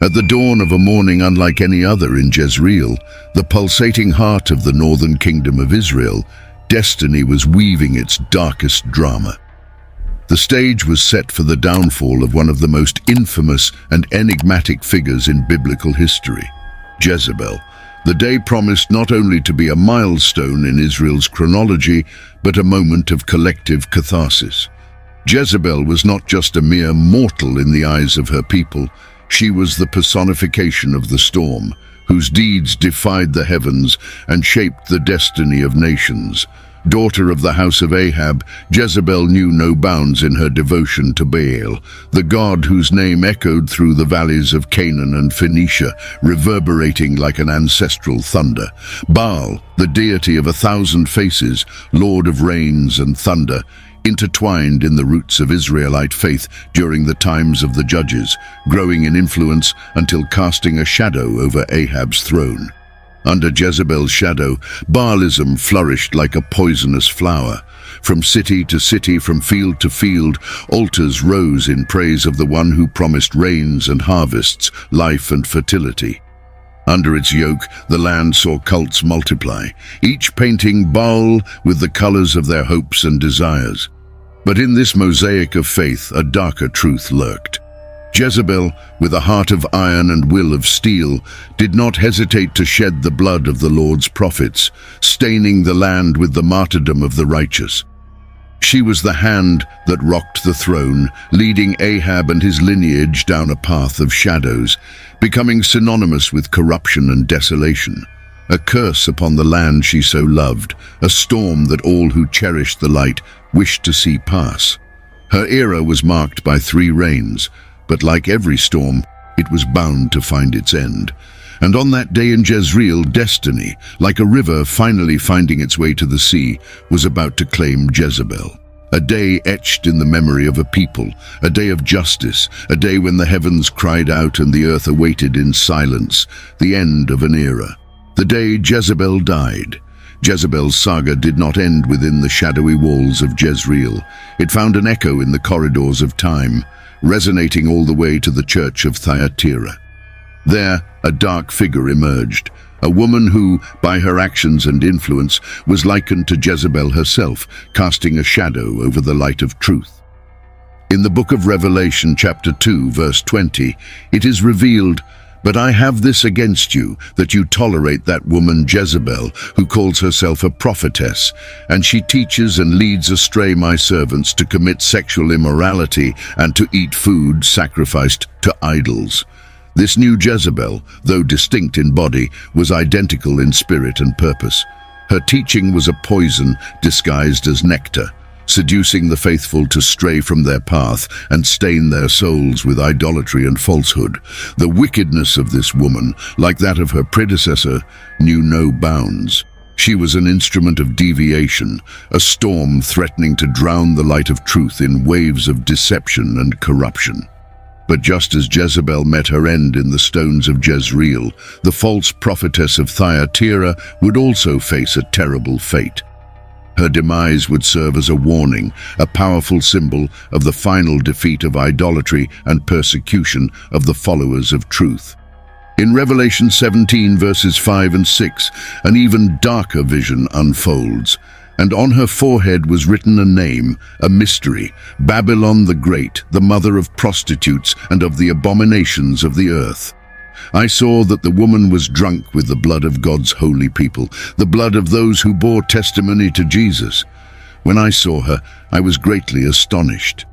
At the dawn of a morning unlike any other in Jezreel, the pulsating heart of the northern kingdom of Israel, destiny was weaving its darkest drama. The stage was set for the downfall of one of the most infamous and enigmatic figures in biblical history, Jezebel. The day promised not only to be a milestone in Israel's chronology, but a moment of collective catharsis. Jezebel was not just a mere mortal in the eyes of her people. She was the personification of the storm, whose deeds defied the heavens and shaped the destiny of nations. Daughter of the house of Ahab, Jezebel knew no bounds in her devotion to Baal, the god whose name echoed through the valleys of Canaan and Phoenicia, reverberating like an ancestral thunder. Baal, the deity of 1,000 faces, lord of rains and thunder, intertwined in the roots of Israelite faith during the times of the judges, growing in influence until casting a shadow over Ahab's throne. Under Jezebel's shadow, Baalism flourished like a poisonous flower. From city to city, from field to field, altars rose in praise of the one who promised rains and harvests, life and fertility. Under its yoke, the land saw cults multiply, each painting Baal with the colors of their hopes and desires. But in this mosaic of faith, a darker truth lurked. Jezebel, with a heart of iron and will of steel, did not hesitate to shed the blood of the Lord's prophets, staining the land with the martyrdom of the righteous. She was the hand that rocked the throne, leading Ahab and his lineage down a path of shadows, becoming synonymous with corruption and desolation. A curse upon the land she so loved, a storm that all who cherished the light wished to see pass. Her era was marked by 3 reigns, but like every storm, it was bound to find its end. And on that day in Jezreel, destiny, like a river finally finding its way to the sea, was about to claim Jezebel. A day etched in the memory of a people, a day of justice, a day when the heavens cried out and the earth awaited in silence, the end of an era. The day Jezebel died. Jezebel's saga did not end within the shadowy walls of Jezreel. It found an echo in the corridors of time, resonating all the way to the church of Thyatira. There, a dark figure emerged, a woman who, by her actions and influence, was likened to Jezebel herself, casting a shadow over the light of truth. In the book of Revelation, chapter 2, verse 20, it is revealed, "But I have this against you, that you tolerate that woman Jezebel, who calls herself a prophetess, and she teaches and leads astray my servants to commit sexual immorality and to eat food sacrificed to idols." This new Jezebel, though distinct in body, was identical in spirit and purpose. Her teaching was a poison disguised as nectar, seducing the faithful to stray from their path and stain their souls with idolatry and falsehood. The wickedness of this woman, like that of her predecessor, knew no bounds. She was an instrument of deviation, a storm threatening to drown the light of truth in waves of deception and corruption. But just as Jezebel met her end in the stones of Jezreel, the false prophetess of Thyatira would also face a terrible fate. Her demise would serve as a warning, a powerful symbol of the final defeat of idolatry and persecution of the followers of truth. In Revelation 17, verses 5 and 6, an even darker vision unfolds, and on her forehead was written a name, a mystery, Babylon the Great, the mother of prostitutes and of the abominations of the earth. I saw that the woman was drunk with the blood of God's holy people, the blood of those who bore testimony to Jesus. When I saw her, I was greatly astonished.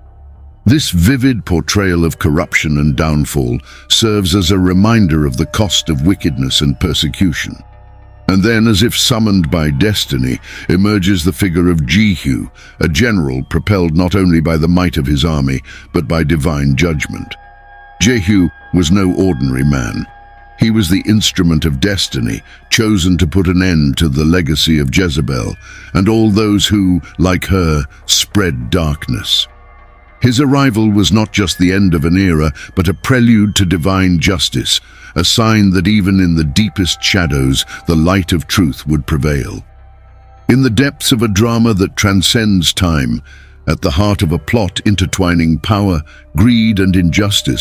This vivid portrayal of corruption and downfall serves as a reminder of the cost of wickedness and persecution. And then, as if summoned by destiny, emerges the figure of Jehu, a general propelled not only by the might of his army, but by divine judgment. Jehu was no ordinary man. He was the instrument of destiny, chosen to put an end to the legacy of Jezebel and all those who, like her, spread darkness. His arrival was not just the end of an era, but a prelude to divine justice, a sign that even in the deepest shadows, the light of truth would prevail. In the depths of a drama that transcends time, at the heart of a plot intertwining power, greed, and injustice,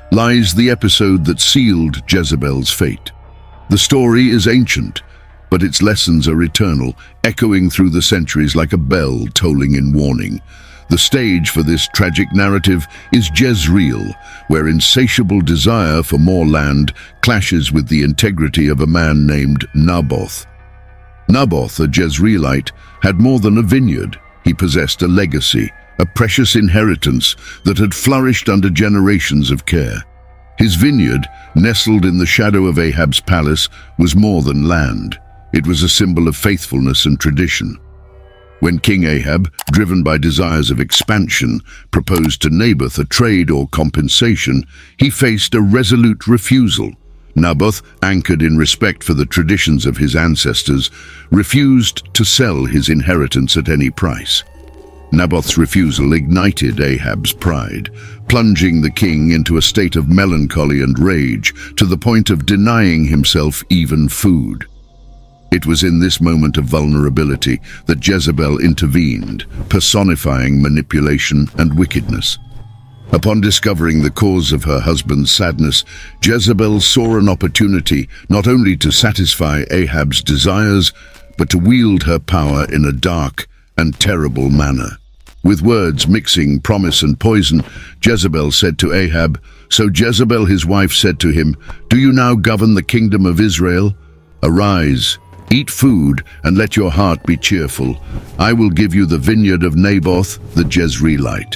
lies the episode that sealed Jezebel's fate. The story is ancient, but its lessons are eternal, echoing through the centuries like a bell tolling in warning. The stage for this tragic narrative is Jezreel, where insatiable desire for more land clashes with the integrity of a man named Naboth. Naboth, a Jezreelite, had more than a vineyard. He possessed a legacy, a precious inheritance that had flourished under generations of care. His vineyard, nestled in the shadow of Ahab's palace, was more than land. It was a symbol of faithfulness and tradition. When King Ahab, driven by desires of expansion, proposed to Naboth a trade or compensation, he faced a resolute refusal. Naboth, anchored in respect for the traditions of his ancestors, refused to sell his inheritance at any price. Naboth's refusal ignited Ahab's pride, plunging the king into a state of melancholy and rage to the point of denying himself even food. It was in this moment of vulnerability that Jezebel intervened, personifying manipulation and wickedness. Upon discovering the cause of her husband's sadness, Jezebel saw an opportunity not only to satisfy Ahab's desires, but to wield her power in a dark and terrible manner. With words mixing promise and poison, Jezebel said to Ahab, "So Jezebel his wife said to him, 'Do you now govern the kingdom of Israel? Arise, eat food, and let your heart be cheerful. I will give you the vineyard of Naboth the Jezreelite.'"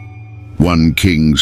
1 Kings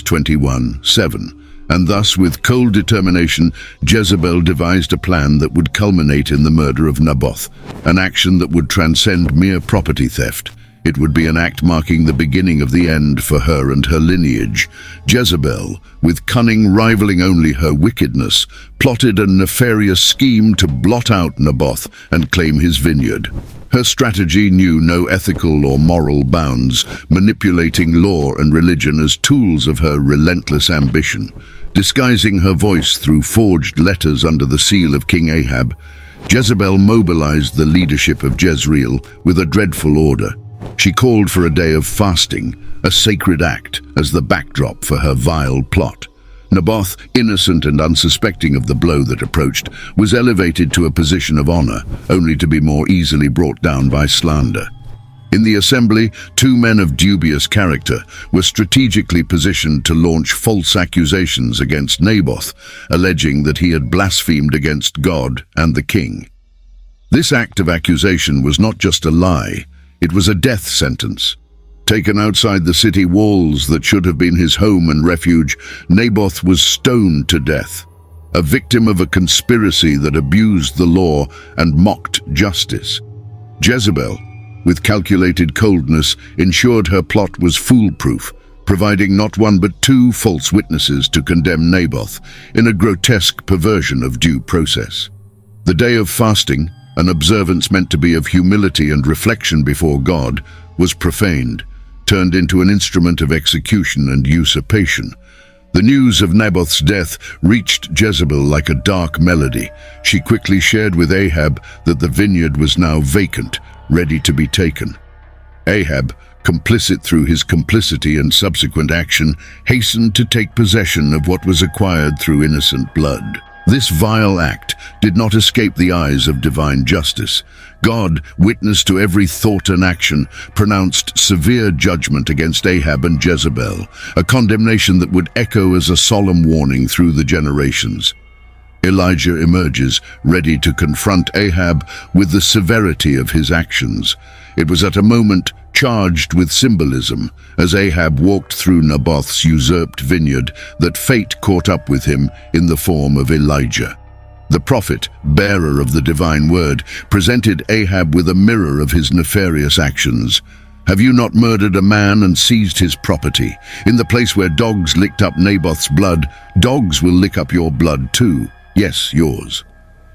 21:7. And thus, with cold determination, Jezebel devised a plan that would culminate in the murder of Naboth, an action that would transcend mere property theft. It would be an act marking the beginning of the end for her and her lineage. Jezebel, with cunning rivaling only her wickedness, plotted a nefarious scheme to blot out Naboth and claim his vineyard. Her strategy knew no ethical or moral bounds, manipulating law and religion as tools of her relentless ambition. Disguising her voice through forged letters under the seal of King Ahab, Jezebel mobilized the leadership of Jezreel with a dreadful order. She called for a day of fasting, a sacred act, as the backdrop for her vile plot. Naboth, innocent and unsuspecting of the blow that approached, was elevated to a position of honor, only to be more easily brought down by slander. In the assembly, two men of dubious character were strategically positioned to launch false accusations against Naboth, alleging that he had blasphemed against God and the king. This act of accusation was not just a lie, it was a death sentence. Taken outside the city walls that should have been his home and refuge, Naboth was stoned to death, a victim of a conspiracy that abused the law and mocked justice. Jezebel, with calculated coldness, ensured her plot was foolproof, providing not one but two false witnesses to condemn Naboth in a grotesque perversion of due process. The day of fasting, an observance meant to be of humility and reflection before God, was profaned, turned into an instrument of execution and usurpation. The news of Naboth's death reached Jezebel like a dark melody. She quickly shared with Ahab that the vineyard was now vacant, ready to be taken. Ahab, complicit through his complicity and subsequent action, hastened to take possession of what was acquired through innocent blood. This vile act did not escape the eyes of divine justice. God, witness to every thought and action, pronounced severe judgment against Ahab and Jezebel, a condemnation that would echo as a solemn warning through the generations. Elijah emerges, ready to confront Ahab with the severity of his actions. It was at a moment charged with symbolism, as Ahab walked through Naboth's usurped vineyard, that fate caught up with him in the form of Elijah. The prophet, bearer of the divine word, presented Ahab with a mirror of his nefarious actions. "Have you not murdered a man and seized his property? In the place where dogs licked up Naboth's blood, dogs will lick up your blood too. Yes, yours."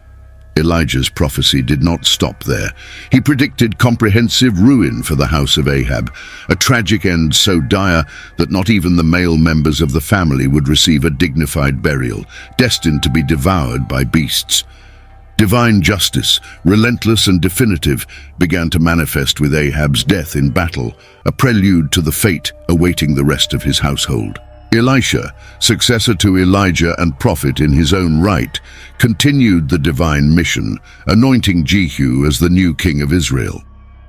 Elijah's prophecy did not stop there. He predicted comprehensive ruin for the house of Ahab, a tragic end so dire that not even the male members of the family would receive a dignified burial, destined to be devoured by beasts. Divine justice, relentless and definitive, began to manifest with Ahab's death in battle, a prelude to the fate awaiting the rest of his household. Elisha, successor to Elijah and prophet in his own right, continued the divine mission, anointing Jehu as the new king of Israel.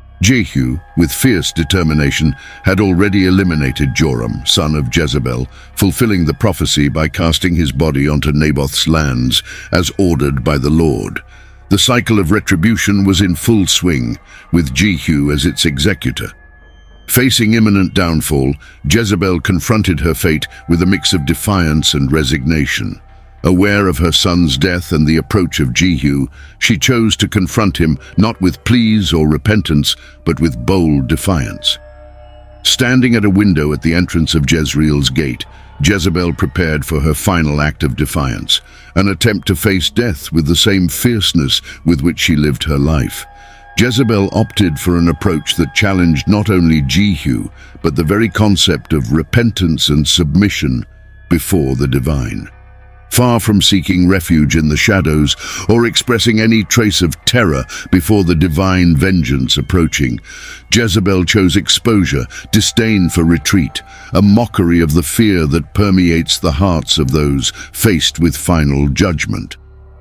Jehu, with fierce determination, had already eliminated Joram, son of Jezebel, fulfilling the prophecy by casting his body onto Naboth's lands, as ordered by the Lord. The cycle of retribution was in full swing, with Jehu as its executor. Facing imminent downfall, Jezebel confronted her fate with a mix of defiance and resignation. Aware of her son's death and the approach of Jehu, she chose to confront him not with pleas or repentance, but with bold defiance. Standing at a window at the entrance of Jezreel's gate, Jezebel prepared for her final act of defiance, an attempt to face death with the same fierceness with which she lived her life. Jezebel opted for an approach that challenged not only Jehu, but the very concept of repentance and submission before the divine. Far from seeking refuge in the shadows or expressing any trace of terror before the divine vengeance approaching, Jezebel chose exposure, disdain for retreat, a mockery of the fear that permeates the hearts of those faced with final judgment.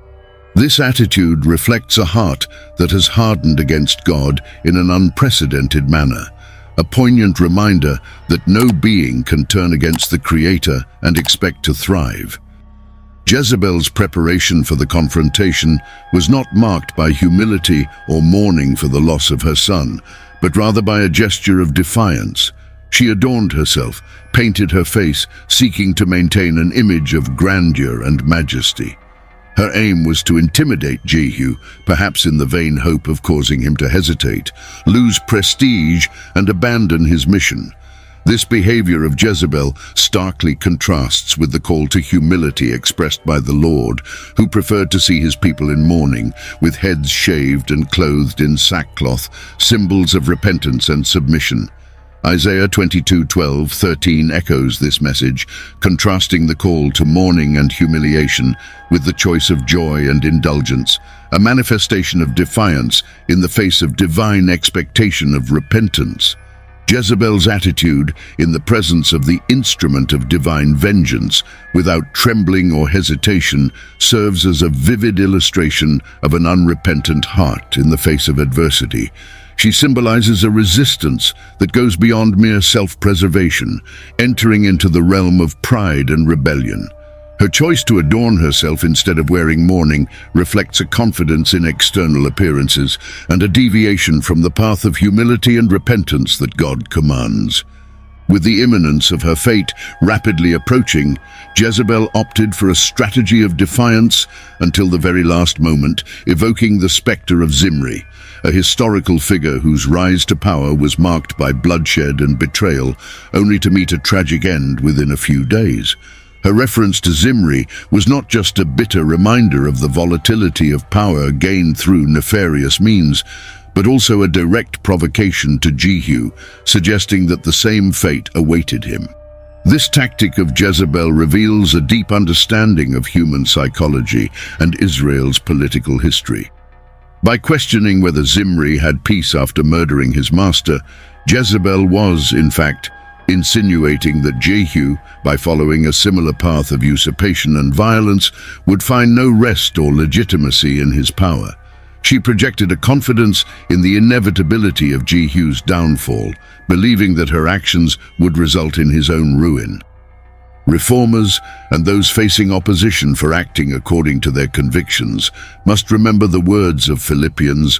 This attitude reflects a heart that has hardened against God in an unprecedented manner, a poignant reminder that no being can turn against the Creator and expect to thrive. Jezebel's preparation for the confrontation was not marked by humility or mourning for the loss of her son, but rather by a gesture of defiance. She adorned herself, painted her face, seeking to maintain an image of grandeur and majesty. Her aim was to intimidate Jehu, perhaps in the vain hope of causing him to hesitate, lose prestige, and abandon his mission. This behavior of Jezebel starkly contrasts with the call to humility expressed by the Lord, who preferred to see his people in mourning, with heads shaved and clothed in sackcloth, symbols of repentance and submission. Isaiah 22:12-13 echoes this message, contrasting the call to mourning and humiliation with the choice of joy and indulgence, a manifestation of defiance in the face of divine expectation of repentance. Jezebel's attitude in the presence of the instrument of divine vengeance, without trembling or hesitation, serves as a vivid illustration of an unrepentant heart in the face of adversity. She symbolizes a resistance that goes beyond mere self-preservation, entering into the realm of pride and rebellion. Her choice to adorn herself instead of wearing mourning reflects a confidence in external appearances and a deviation from the path of humility and repentance that God commands. With the imminence of her fate rapidly approaching, Jezebel opted for a strategy of defiance until the very last moment, evoking the specter of Zimri, a historical figure whose rise to power was marked by bloodshed and betrayal, only to meet a tragic end within a few days. Her reference to Zimri was not just a bitter reminder of the volatility of power gained through nefarious means, but also a direct provocation to Jehu, suggesting that the same fate awaited him. This tactic of Jezebel reveals a deep understanding of human psychology and Israel's political history. By questioning whether Zimri had peace after murdering his master, Jezebel was, in fact, insinuating that Jehu, by following a similar path of usurpation and violence, would find no rest or legitimacy in his power. She projected a confidence in the inevitability of Jehu's downfall, believing that her actions would result in his own ruin. Reformers and those facing opposition for acting according to their convictions must remember the words of Philippians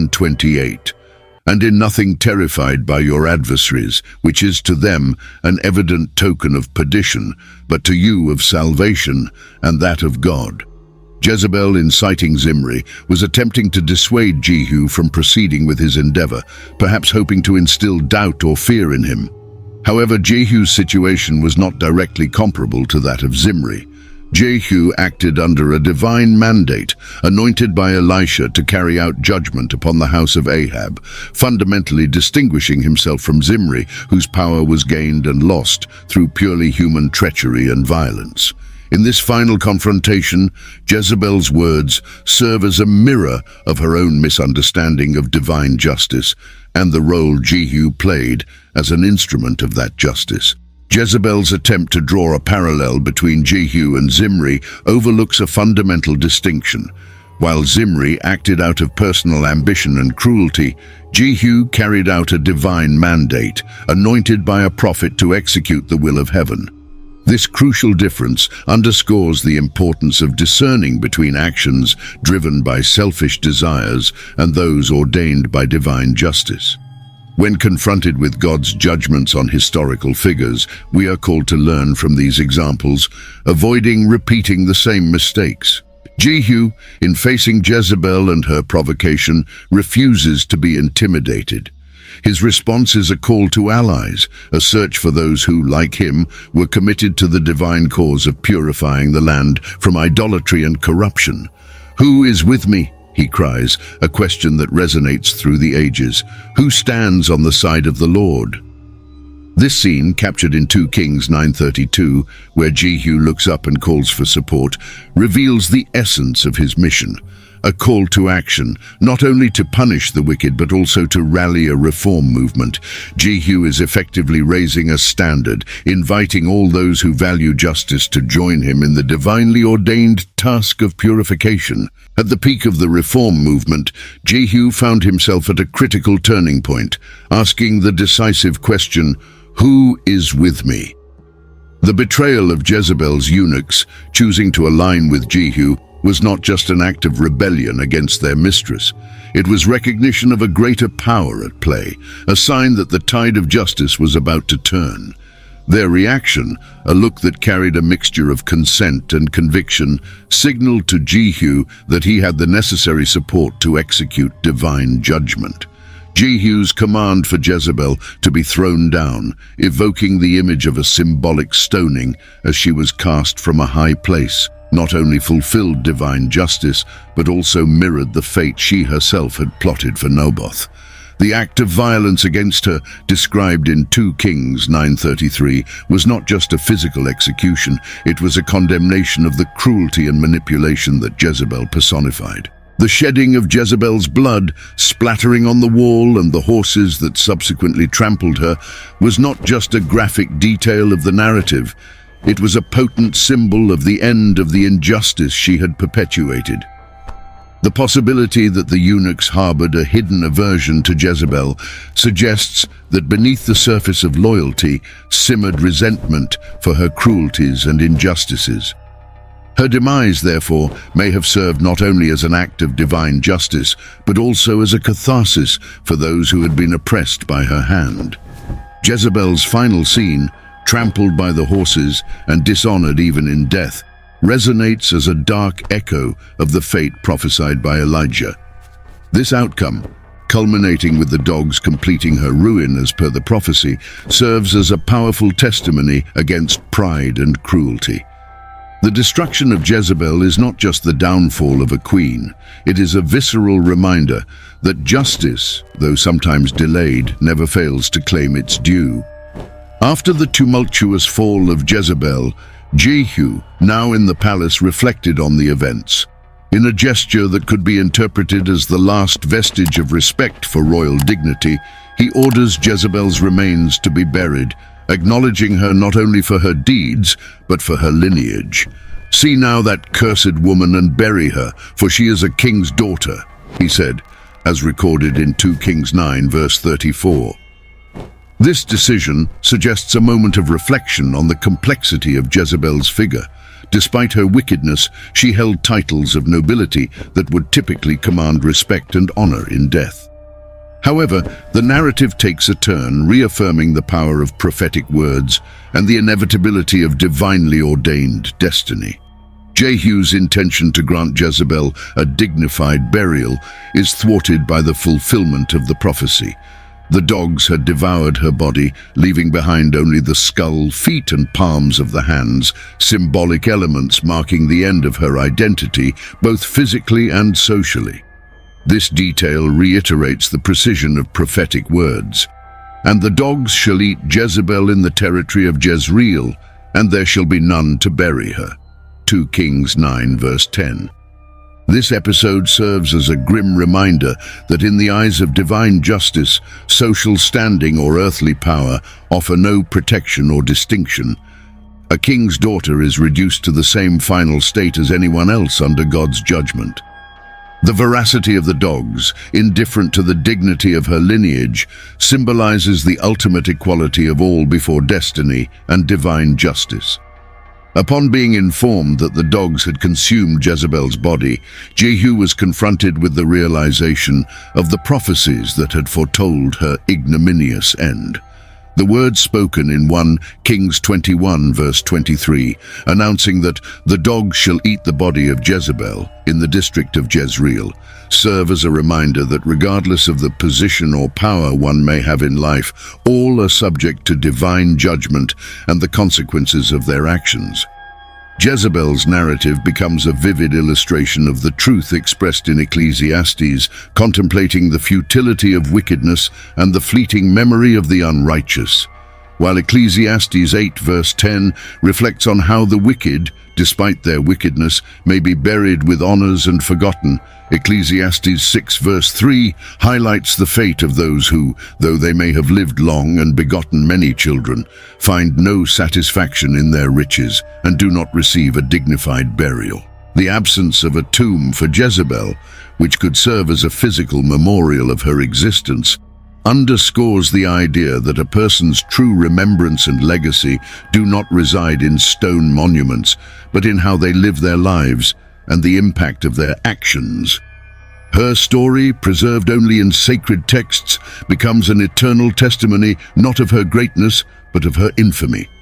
1:28. And in nothing terrified by your adversaries, which is to them an evident token of perdition, but to you of salvation, and that of God. Jezebel, inciting Zimri, was attempting to dissuade Jehu from proceeding with his endeavor, perhaps hoping to instill doubt or fear in him. However, Jehu's situation was not directly comparable to that of Zimri. Jehu acted under a divine mandate, anointed by Elisha to carry out judgment upon the house of Ahab, fundamentally distinguishing himself from Zimri, whose power was gained and lost through purely human treachery and violence. In this final confrontation, Jezebel's words serve as a mirror of her own misunderstanding of divine justice and the role Jehu played as an instrument of that justice. Jezebel's attempt to draw a parallel between Jehu and Zimri overlooks a fundamental distinction. While Zimri acted out of personal ambition and cruelty, Jehu carried out a divine mandate, anointed by a prophet to execute the will of heaven. This crucial difference underscores the importance of discerning between actions driven by selfish desires and those ordained by divine justice. When confronted with God's judgments on historical figures, we are called to learn from these examples, avoiding repeating the same mistakes. Jehu, in facing Jezebel and her provocation, refuses to be intimidated. His response is a call to allies, a search for those who, like him, were committed to the divine cause of purifying the land from idolatry and corruption. "Who is with me?" he cries, a question that resonates through the ages. Who stands on the side of the Lord? This scene, captured in 2 Kings 9:32, where Jehu looks up and calls for support, reveals the essence of his mission. A call to action, not only to punish the wicked but also to rally a reform movement. Jehu is effectively raising a standard, inviting all those who value justice to join him in the divinely ordained task of purification. At the peak of the reform movement, Jehu found himself at a critical turning point, asking the decisive question, "Who is with me?" The betrayal of Jezebel's eunuchs, choosing to align with Jehu, was not just an act of rebellion against their mistress. It was recognition of a greater power at play, a sign that the tide of justice was about to turn. Their reaction, a look that carried a mixture of consent and conviction, signaled to Jehu that he had the necessary support to execute divine judgment. Jehu's command for Jezebel to be thrown down, evoking the image of a symbolic stoning as she was cast from a high place, not only fulfilled divine justice, but also mirrored the fate she herself had plotted for Naboth. The act of violence against her, described in 2 Kings 9:33, was not just a physical execution, it was a condemnation of the cruelty and manipulation that Jezebel personified. The shedding of Jezebel's blood, splattering on the wall and the horses that subsequently trampled her, was not just a graphic detail of the narrative. It was a potent symbol of the end of the injustice she had perpetuated. The possibility that the eunuchs harbored a hidden aversion to Jezebel suggests that beneath the surface of loyalty simmered resentment for her cruelties and injustices. Her demise, therefore, may have served not only as an act of divine justice, but also as a catharsis for those who had been oppressed by her hand. Jezebel's final scene, trampled by the horses and dishonored even in death, resonates as a dark echo of the fate prophesied by Elijah. This outcome, culminating with the dogs completing her ruin as per the prophecy, serves as a powerful testimony against pride and cruelty. The destruction of Jezebel is not just the downfall of a queen, it is a visceral reminder that justice, though sometimes delayed, never fails to claim its due. After the tumultuous fall of Jezebel, Jehu, now in the palace, reflected on the events. In a gesture that could be interpreted as the last vestige of respect for royal dignity, he orders Jezebel's remains to be buried, acknowledging her not only for her deeds, but for her lineage. "See now that cursed woman and bury her, for she is a king's daughter," he said, as recorded in 2 Kings 9, verse 34. This decision suggests a moment of reflection on the complexity of Jezebel's figure. Despite her wickedness, she held titles of nobility that would typically command respect and honor in death. However, the narrative takes a turn, reaffirming the power of prophetic words and the inevitability of divinely ordained destiny. Jehu's intention to grant Jezebel a dignified burial is thwarted by the fulfillment of the prophecy. The dogs had devoured her body, leaving behind only the skull, feet, and palms of the hands, symbolic elements marking the end of her identity, both physically and socially. This detail reiterates the precision of prophetic words. "And the dogs shall eat Jezebel in the territory of Jezreel, and there shall be none to bury her." 2 Kings 9, verse 10. This episode serves as a grim reminder that in the eyes of divine justice, social standing or earthly power offer no protection or distinction. A king's daughter is reduced to the same final state as anyone else under God's judgment. The veracity of the dogs, indifferent to the dignity of her lineage, symbolizes the ultimate equality of all before destiny and divine justice. Upon being informed that the dogs had consumed Jezebel's body, Jehu was confronted with the realization of the prophecies that had foretold her ignominious end. The words spoken in 1 Kings 21 verse 23, announcing that the dogs shall eat the body of Jezebel in the district of Jezreel, serve as a reminder that regardless of the position or power one may have in life, all are subject to divine judgment and the consequences of their actions. Jezebel's narrative becomes a vivid illustration of the truth expressed in Ecclesiastes, contemplating the futility of wickedness and the fleeting memory of the unrighteous. While Ecclesiastes 8 verse 10 reflects on how the wicked, despite their wickedness, may be buried with honors and forgotten, Ecclesiastes 6 verse 3 highlights the fate of those who, though they may have lived long and begotten many children, find no satisfaction in their riches and do not receive a dignified burial. The absence of a tomb for Jezebel, which could serve as a physical memorial of her existence, underscores the idea that a person's true remembrance and legacy do not reside in stone monuments, but in how they live their lives and the impact of their actions. Her story, preserved only in sacred texts, becomes an eternal testimony not of her greatness, but of her infamy.